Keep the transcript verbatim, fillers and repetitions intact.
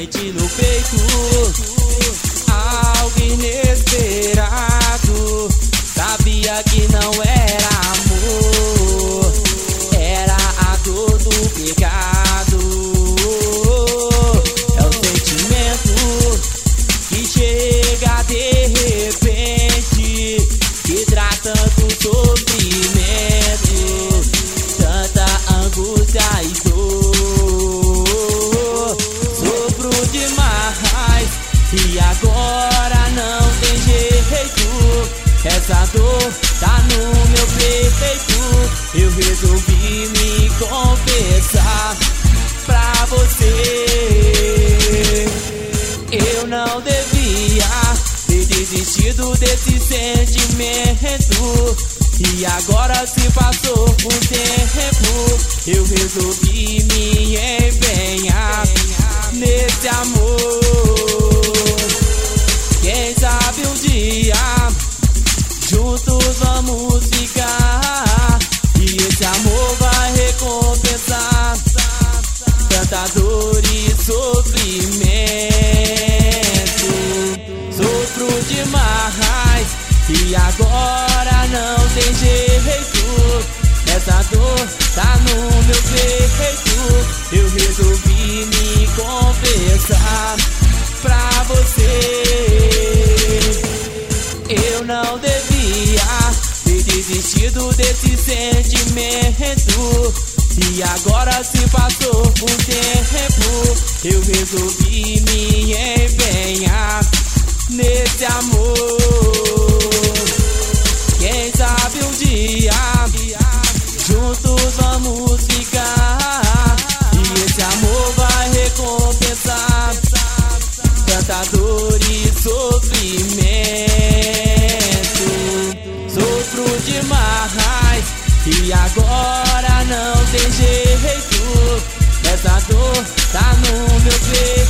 sente no peito algo inesperado. Sabia que não era amor, era a dor do pecado. É o sentimento que chega de repente, que traz tanto sofrimento, tanta angústia e dor. Sofro demais e agora não tem jeito. Essa dor tá no meu peito. Eu resolvi me confessar pra você. Eu não devia ter desistido desse sentimento, e agora se passou um tempo. Eu resolvi me empenhar nesse amor. Quem sabe um dia juntos vamos ficar, e esse amor vai recompensar tanta dor e sofrimento. Sofro demais e agora não tem jeito. Essa dor tá no meu peito. Eu resolvi me confessar pra você. Eu não devia ter desistido desse sentimento, e agora se passou um tempo. Eu resolvi me empenhar nesse amor. Quem sabe um dia juntos vamos ficar, e esse amor vai recompensar tanta dor e sofrimento. Sofro demais e agora não tem jeito. Essa dor tá no meu peito.